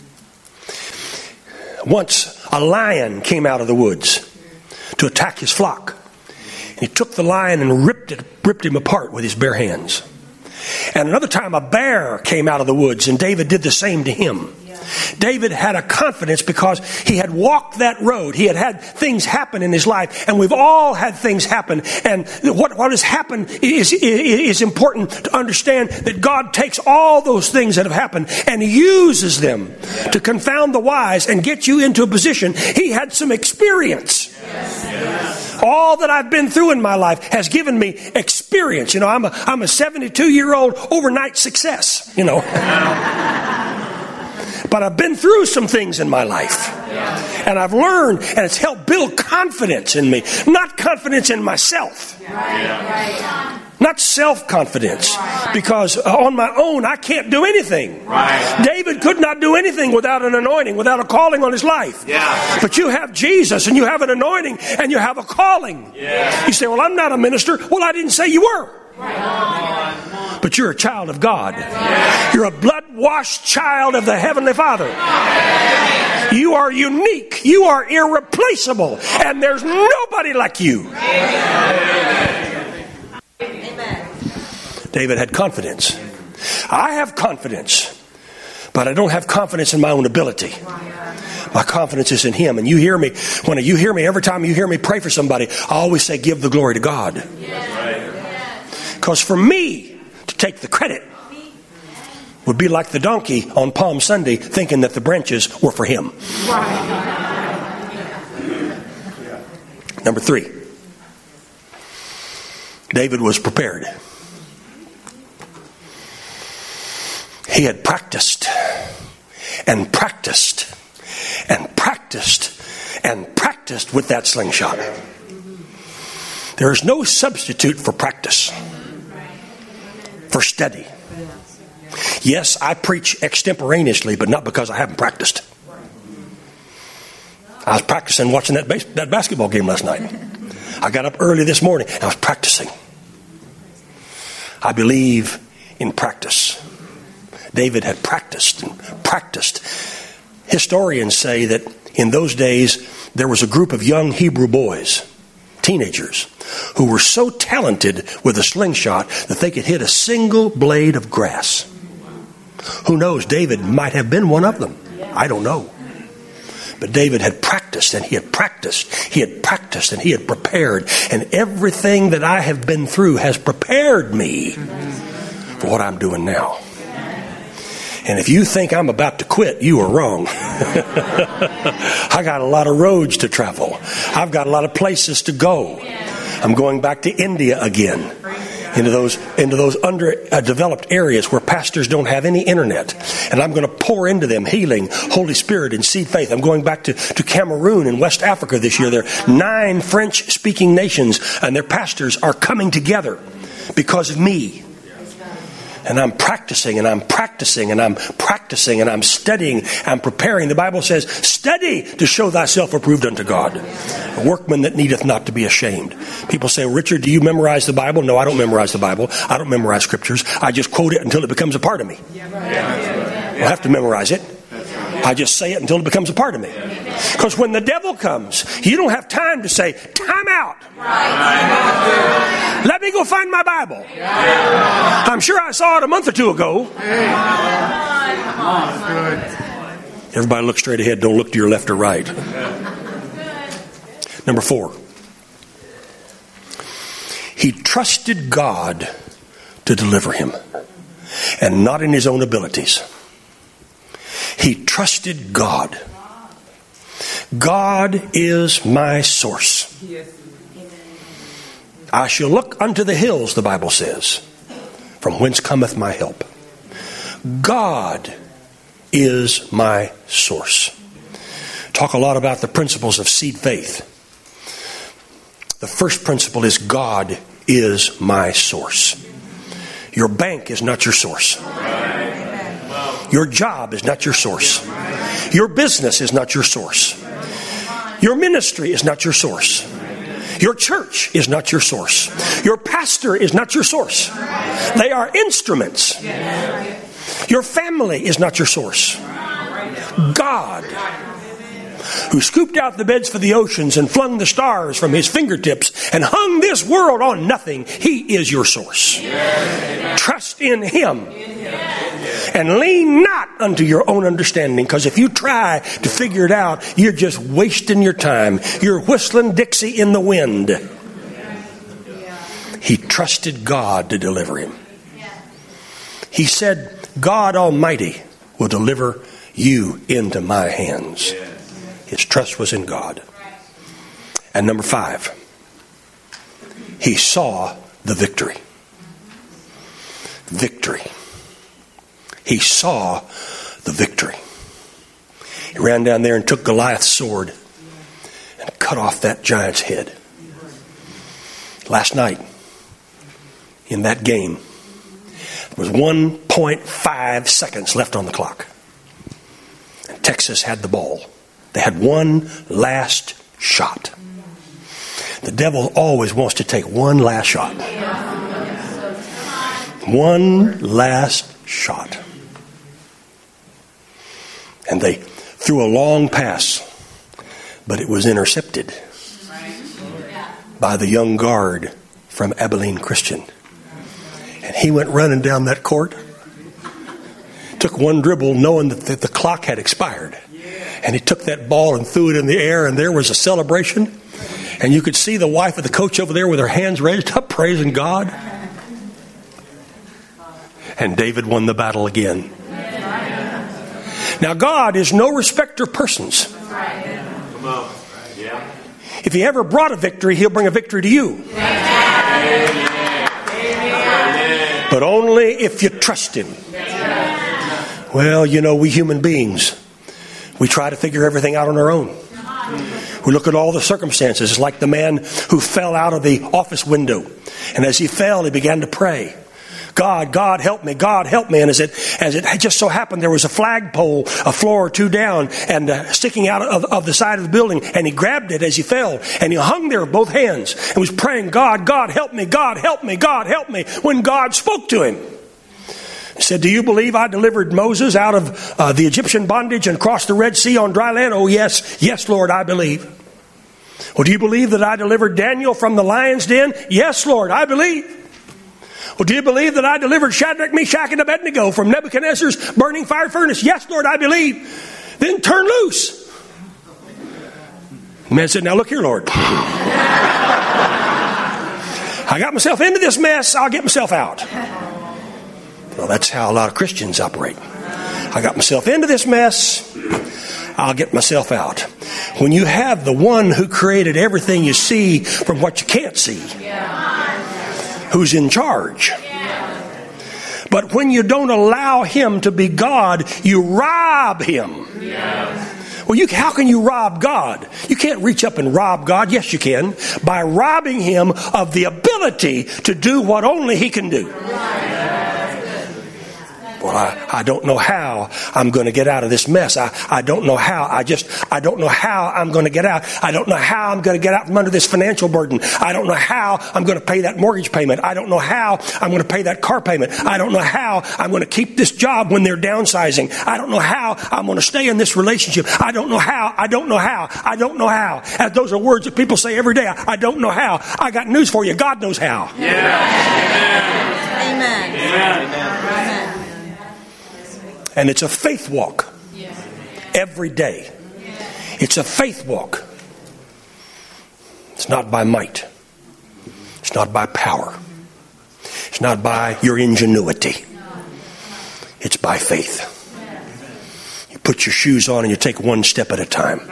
Once a lion came out of the woods to attack his flock. And he took the lion and ripped it, ripped him apart with his bare hands. And another time a bear came out of the woods and David did the same to him. David had a confidence because he had walked that road. He had had things happen in his life, and we've all had things happen. And what, what has happened is, is, is important to understand that God takes all those things that have happened and uses them to confound the wise and get you into a position. He had some experience. Yes. All that I've been through in my life has given me experience. You know, I'm a, I'm a seventy-two-year-old overnight success, you know. But I've been through some things in my life. And I've learned, and it's helped build confidence in me. Not confidence in myself. Not self-confidence. Because on my own, I can't do anything. Right. David could not do anything without an anointing, without a calling on his life. Yeah. But you have Jesus, and you have an anointing, and you have a calling. Yeah. You say, well, I'm not a minister. Well, I didn't say you were. But you're a child of God. You're a blood-washed child of the Heavenly Father. You are unique. You are irreplaceable. And there's nobody like you. David had confidence. I have confidence, but I don't have confidence in my own ability. My confidence is in Him. And you hear me, when you hear me, every time you hear me pray for somebody, I always say, give the glory to God. Because for me to take the credit would be like the donkey on Palm Sunday thinking that the branches were for him. Number three, David was prepared. He had practiced and practiced and practiced and practiced with that slingshot. There is no substitute for practice, for study. Yes, I preach extemporaneously, but not because I haven't practiced. I was practicing watching that base, that basketball game last night. I got up early this morning and I was practicing. I believe in practice. David had practiced and practiced. Historians say that in those days there was a group of young Hebrew boys, teenagers, who were so talented with a slingshot that they could hit a single blade of grass. Who knows, David might have been one of them. I don't know. But David had practiced and he had practiced. He had practiced and he had prepared. And everything that I have been through has prepared me for what I'm doing now. And if you think I'm about to quit, you are wrong. I got a lot of roads to travel. I've got a lot of places to go. I'm going back to India again, into those into those underdeveloped areas where pastors don't have any internet. And I'm going to pour into them healing, Holy Spirit, and seed faith. I'm going back to, to Cameroon in West Africa this year. There are nine French-speaking nations, and their pastors are coming together because of me. And I'm practicing and I'm practicing and I'm practicing and I'm studying and preparing. The Bible says, study to show thyself approved unto God. A workman that needeth not to be ashamed. People say, Richard, do you memorize the Bible? No, I don't memorize the Bible. I don't memorize scriptures. I just quote it until it becomes a part of me. I don't have to memorize it. I just say it until it becomes a part of me. Because when the devil comes, you don't have time to say, time out. Let me go find my Bible. I'm sure I saw it a month or two ago. Everybody look straight ahead. Don't look to your left or right. Number four. He trusted God to deliver him, and not in his own abilities. He trusted God. God is my source. I shall look unto the hills, the Bible says, from whence cometh my help. God is my source. Talk a lot about the principles of seed faith. The first principle is God is my source. Your bank is not your source. Your job is not your source. Your business is not your source. Your ministry is not your source. Your church is not your source. Your pastor is not your source. They are instruments. Your family is not your source. God, who scooped out the beds for the oceans and flung the stars from his fingertips and hung this world on nothing, he is your source. Trust in him. And lean not unto your own understanding, because if you try to figure it out, you're just wasting your time. You're whistling Dixie in the wind. He trusted God to deliver him. He said, God Almighty will deliver you into my hands. His trust was in God. And number five, he saw the victory. Victory. He saw the victory. He ran down there and took Goliath's sword and cut off that giant's head. Last night in that game. There was one point five seconds left on the clock. And Texas had the ball. They had one last shot. The devil always wants to take one last shot. One last shot. And they threw a long pass, but it was intercepted by the young guard from Abilene Christian. And he went running down that court, took one dribble knowing that the, the clock had expired. And he took that ball and threw it in the air, and there was a celebration. And you could see the wife of the coach over there with her hands raised up, praising God. And David won the battle again. Now, God is no respecter of persons. If he ever brought a victory, he'll bring a victory to you. But only if you trust him. Well, you know, we human beings, we try to figure everything out on our own. We look at all the circumstances. It's like the man who fell out of the office window. And as he fell, he began to pray. God, God, help me. God, help me. And as it as it just so happened, there was a flagpole, a floor or two down, and uh, sticking out of, of the side of the building. And he grabbed it as he fell. And he hung there with both hands and was praying, God, God, help me. God, help me. God, help me. When God spoke to him. He said, do you believe I delivered Moses out of uh, the Egyptian bondage and crossed the Red Sea on dry land? Oh, yes. Yes, Lord, I believe. Well, do you believe that I delivered Daniel from the lion's den? Yes, Lord, I believe. Well, do you believe that I delivered Shadrach, Meshach, and Abednego from Nebuchadnezzar's burning fire furnace? Yes, Lord, I believe. Then turn loose. The man said, now look here, Lord. I got myself into this mess. I'll get myself out. Well, that's how a lot of Christians operate. I got myself into this mess. I'll get myself out. When you have the one who created everything you see from what you can't see, who's in charge. But when you don't allow him to be God, you rob him. Well, you, how can you rob God? You can't reach up and rob God. Yes, you can. By robbing him of the ability to do what only he can do. Well, I, I don't know how I'm going to get out of this mess. I, I don't know how. I just, I don't know how I'm going to get out. I don't know how I'm going to get out from under this financial burden. I don't know how I'm going to pay that mortgage payment. I don't know how I'm going to pay that car payment. I don't know how I'm going to keep this job when they're downsizing. I don't know how I'm going to stay in this relationship. I don't know how. I don't know how. I don't know how. And those are words that people say every day. I, I don't know how. I got news for you. God knows how. Yeah. Amen. Amen. Amen. And it's a faith walk every day. It's a faith walk. It's not by might. It's not by power. It's not by your ingenuity. It's by faith. You put your shoes on and you take one step at a time.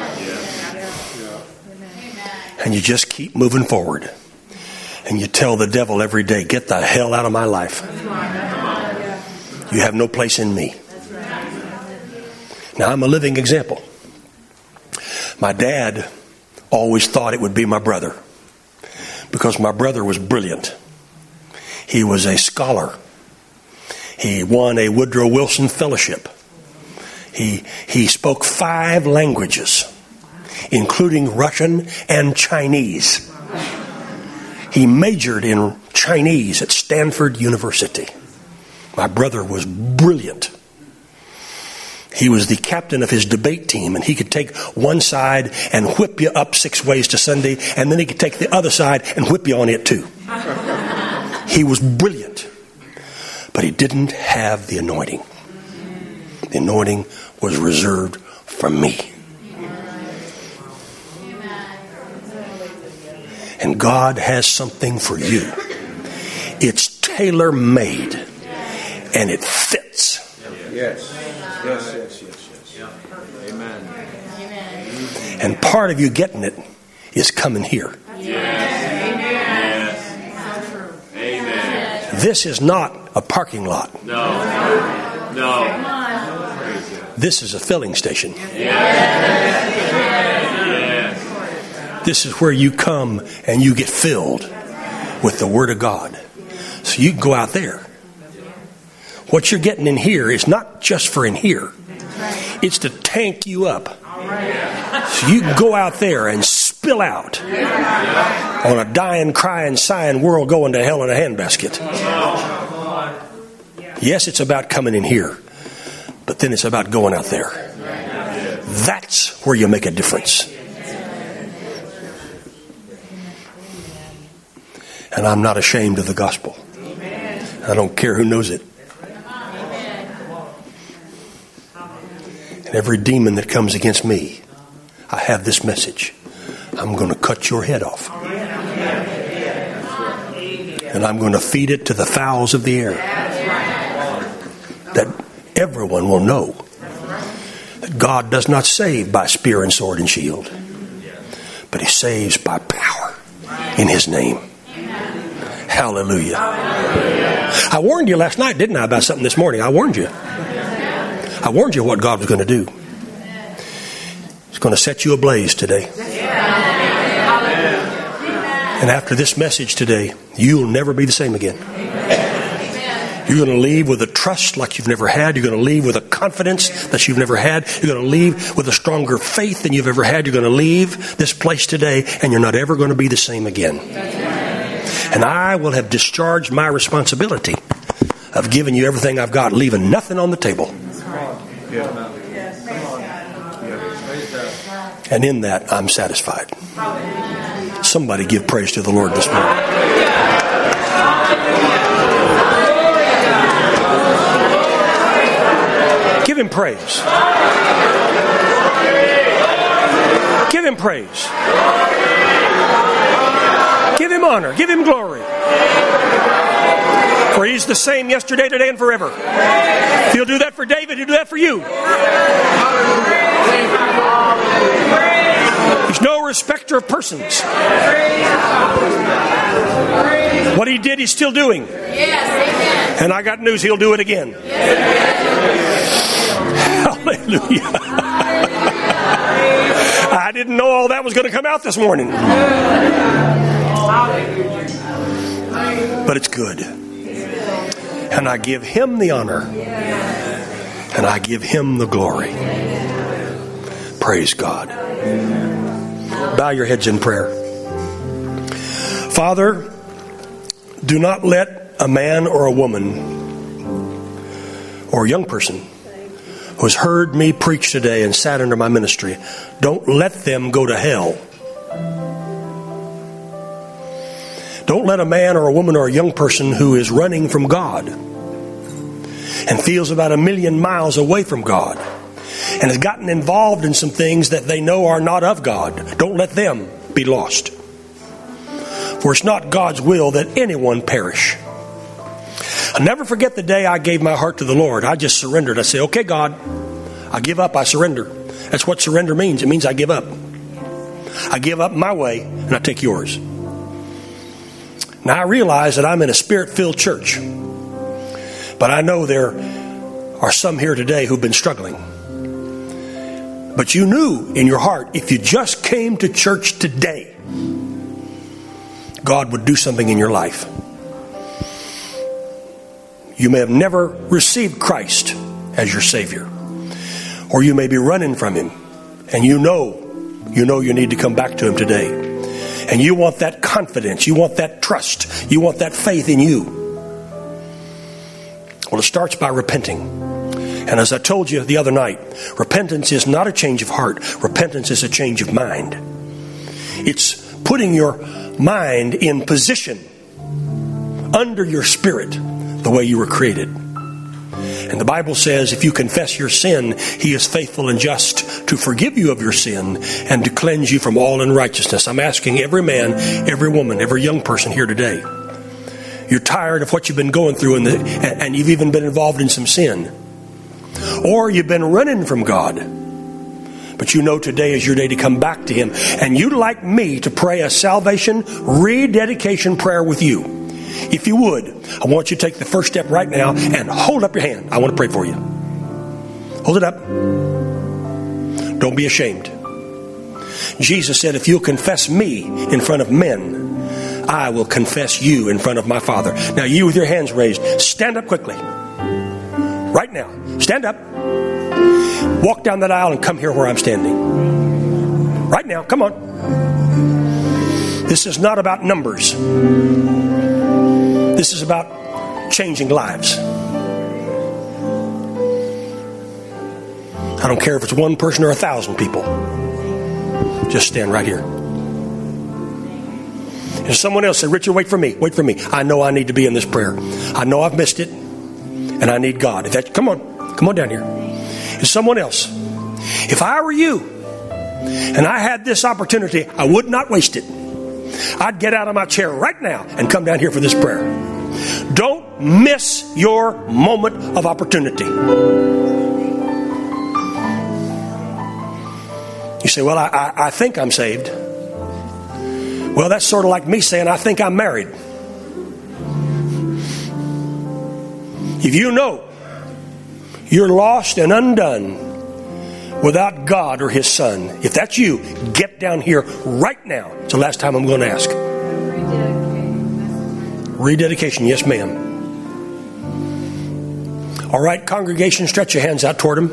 And you just keep moving forward. And you tell the devil every day, get the hell out of my life. You have no place in me. Now, I'm a living example. My dad always thought it would be my brother because my brother was brilliant. He was a scholar. He won a Woodrow Wilson Fellowship. He, he spoke five languages, including Russian and Chinese. He majored in Chinese at Stanford University. My brother was brilliant. He was the captain of his debate team, and he could take one side and whip you up six ways to Sunday, and then he could take the other side and whip you on it too. He was brilliant, but he didn't have the anointing. The anointing was reserved for me. And God has something for you. It's tailor-made, and it fits. Yes. Yes, yes, yes, yes. Amen. And part of you getting it is coming here. Yes. Amen. This is not a parking lot. No. No. This is a filling station. Yes. This is where you come and you get filled with the Word of God. So you can go out there. What you're getting in here is not just for in here. It's to tank you up. So you can go out there and spill out on a dying, crying, sighing world going to hell in a handbasket. Yes, it's about coming in here, but then it's about going out there. That's where you make a difference. And I'm not ashamed of the gospel. I don't care who knows it. And every demon that comes against me, I have this message. I'm going to cut your head off. And I'm going to feed it to the fowls of the air. That everyone will know that God does not save by spear and sword and shield, but He saves by power in His name. Hallelujah. I warned you last night, didn't I, about something this morning? I warned you. I warned you what God was going to do. He's going to set you ablaze today. And after this message today, you'll never be the same again. You're going to leave with a trust like you've never had. You're going to leave with a confidence that you've never had. You're going to leave with a stronger faith than you've ever had. You're going to leave this place today and you're not ever going to be the same again. And I will have discharged my responsibility of giving you everything I've got, leaving nothing on the table. And in that, I'm satisfied. Somebody give praise to the Lord this morning. Give Him praise. Give Him praise. Give Him honor. Give Him glory. For He's the same yesterday, today, and forever. If He'll do that for David, He'll do that for you. He's no respecter of persons. What He did, He's still doing. And I got news, He'll do it again. Hallelujah. I didn't know all that was going to come out this morning. But it's good. And I give Him the honor. And I give Him the glory. Praise God. Bow your heads in prayer. Father, do not let a man or a woman or a young person who has heard me preach today and sat under my ministry, don't let them go to hell. Don't let a man or a woman or a young person who is running from God and feels about a million miles away from God and has gotten involved in some things that they know are not of God, don't let them be lost. For it's not God's will that anyone perish. I'll never forget the day I gave my heart to the Lord. I just surrendered. I said, okay, God, I give up, I surrender. That's what surrender means. It means I give up. I give up my way and I take yours. Now I realize that I'm in a spirit-filled church. But I know there are some here today who've been struggling. But you knew in your heart, if you just came to church today, God would do something in your life. You may have never received Christ as your Savior. Or you may be running from Him. And you know, you know you need to come back to Him today. And you want that confidence. You want that trust. You want that faith in you. Well, it starts by repenting. And as I told you the other night, repentance is not a change of heart. Repentance is a change of mind. It's putting your mind in position under your spirit the way you were created. And the Bible says if you confess your sin, He is faithful and just to forgive you of your sin and to cleanse you from all unrighteousness. I'm asking every man, every woman, every young person here today. You're tired of what you've been going through and, the, and you've even been involved in some sin. Or you've been running from God. But you know today is your day to come back to Him. And you'd like me to pray a salvation rededication prayer with you. If you would, I want you to take the first step right now and hold up your hand. I want to pray for you. Hold it up. Don't be ashamed. Jesus said, if you'll confess me in front of men, I will confess you in front of my Father. Now you with your hands raised, stand up quickly. Right now. Stand up. Walk down that aisle and come here where I'm standing. Right now. Come on. This is not about numbers. This is about changing lives. I don't care if it's one person or a thousand people. Just stand right here. If someone else said, Richard, wait for me. Wait for me. I know I need to be in this prayer. I know I've missed it. And I need God. If that, come on. Come on down here. If someone else, if I were you and I had this opportunity, I would not waste it. I'd get out of my chair right now and come down here for this prayer. Don't miss your moment of opportunity. You say, well, I, I, I think I'm saved. Well, that's sort of like me saying, I think I'm married. If you know you're lost and undone without God or His Son, if that's you, get down here right now. It's the last time I'm going to ask. Rededication, yes, ma'am. All right, congregation, stretch your hands out toward Him.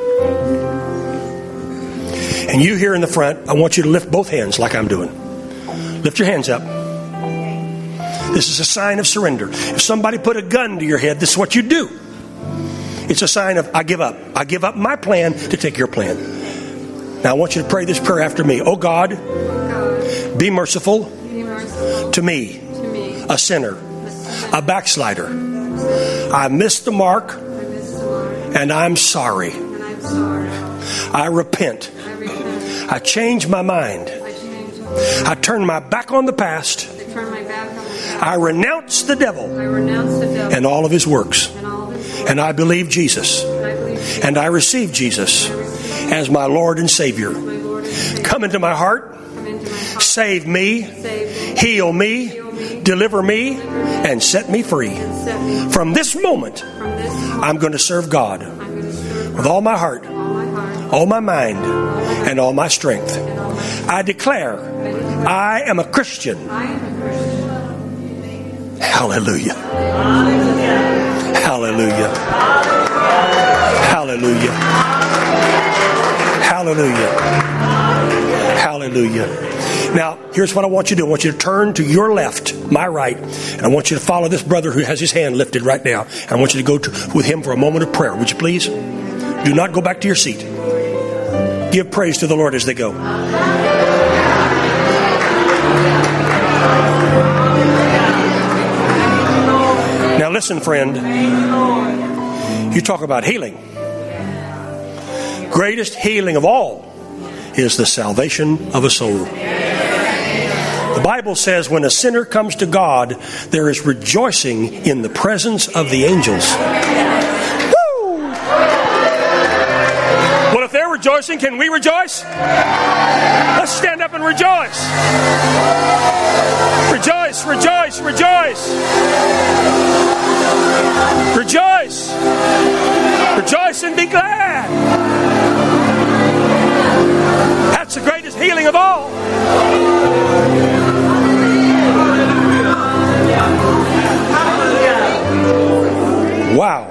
And you here in the front, I want you to lift both hands like I'm doing. Lift your hands up. This is a sign of surrender. If somebody put a gun to your head, this is what you do. It's a sign of, I give up. I give up my plan to take your plan. Now I want you to pray this prayer after me. Oh God, be merciful to me, a sinner, a backslider. I missed the mark, and I'm sorry. I repent. I change my mind. I turn my back on the past. I renounce the devil and all of his works. And I believe Jesus. And I receive Jesus as my Lord and Savior. Come into my heart. Save me. Heal me. Deliver me. And set me free. From this moment, I'm going to serve God with all my heart, all my mind, and all my strength. I declare I am a Christian. Hallelujah. Hallelujah. Hallelujah. Hallelujah. Hallelujah. Now, here's what I want you to do. I want you to turn to your left, my right, and I want you to follow this brother who has his hand lifted right now. And I want you to go to, with him for a moment of prayer. Would you please? Do not go back to your seat. Give praise to the Lord as they go. Now listen, friend. You talk about healing. Greatest healing of all is the salvation of a soul. The Bible says when a sinner comes to God, there is rejoicing in the presence of the angels. Woo! Well, if they're rejoicing, can we rejoice? Let's stand up and rejoice. Rejoice, rejoice, rejoice. Rejoice. Rejoice and be glad. That's the greatest healing of all. Wow.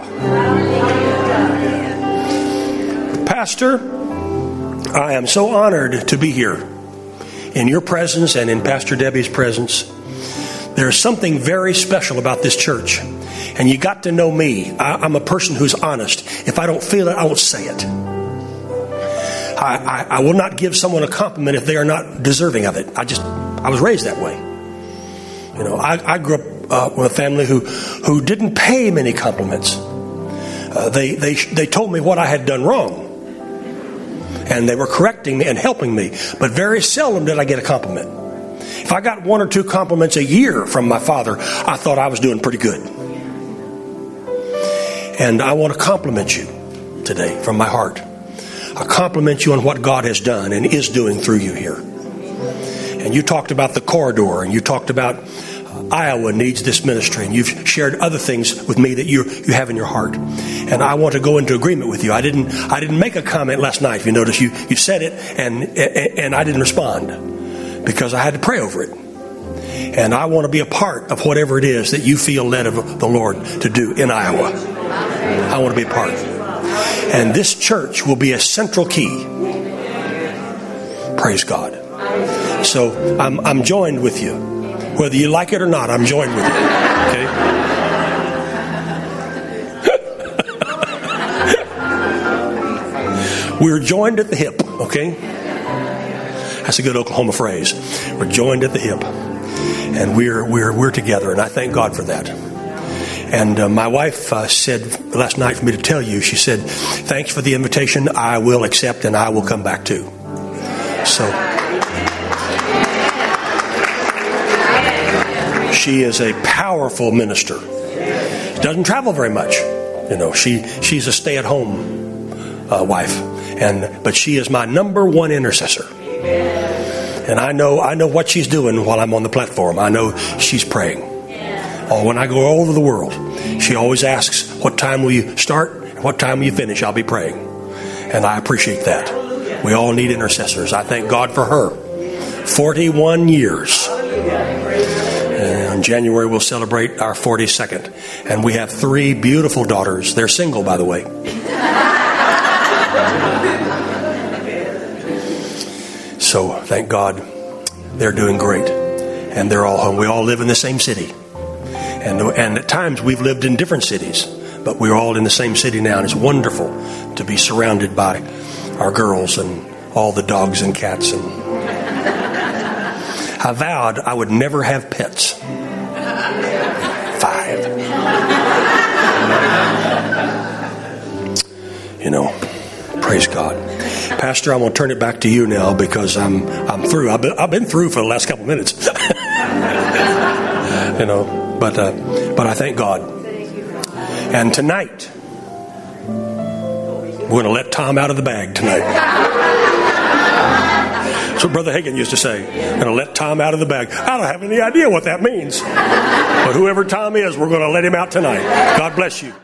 Pastor, I am so honored to be here in your presence and in Pastor Debbie's presence. There's something very special about this church. And you got to know me. I, I'm a person who's honest. If I don't feel it, I won't say it. I, I, I will not give someone a compliment if they are not deserving of it. I just, I was raised that way. You know, I, I grew up uh, with a family who, who didn't pay many compliments. Uh, they, they, they told me what I had done wrong. And they were correcting me and helping me. But very seldom did I get a compliment. If I got one or two compliments a year from my father, I thought I was doing pretty good. And I want to compliment you today from my heart. I compliment you on what God has done and is doing through you here. And you talked about the corridor, and you talked about uh, Iowa needs this ministry, and you've shared other things with me that you you have in your heart. And I want to go into agreement with you. I didn't I didn't make a comment last night. If you notice, you you said it, and and, and I didn't respond because I had to pray over it. And I want to be a part of whatever it is that you feel led of the Lord to do in Iowa. I want to be a part. And this church will be a central key. Praise God. So I'm, I'm joined with you. Whether you like it or not, I'm joined with you. Okay? We're joined at the hip, okay? That's a good Oklahoma phrase. We're joined at the hip. And we're we're we're together, and I thank God for that. And uh, my wife uh, said last night for me to tell you, she said, thanks for the invitation. I will accept, and I will come back too. So she is a powerful minister. She doesn't travel very much. You know, she she's a stay-at-home uh, wife. And but she is my number one intercessor. And I know I know what she's doing while I'm on the platform. I know she's praying. Oh, when I go all over the world, she always asks, what time will you start? And what time will you finish? I'll be praying. And I appreciate that. We all need intercessors. I thank God for her. forty-one years. And in January we'll celebrate our forty-second. And we have three beautiful daughters. They're single, by the way. So thank God they're doing great, and they're all home. We all live in the same city, and and at times we've lived in different cities, but we're all in the same city now, and it's wonderful to be surrounded by our girls and all the dogs and cats. And I vowed I would never have pets. Five. You know, praise God. Pastor, I'm going to turn it back to you now because I'm I'm through. I've been, I've been through for the last couple of minutes. You know, but uh, but I thank God. And tonight, we're going to let Tom out of the bag tonight. That's what Brother Hagin used to say. Going to let Tom out of the bag. I don't have any idea what that means. But whoever Tom is, we're going to let him out tonight. God bless you.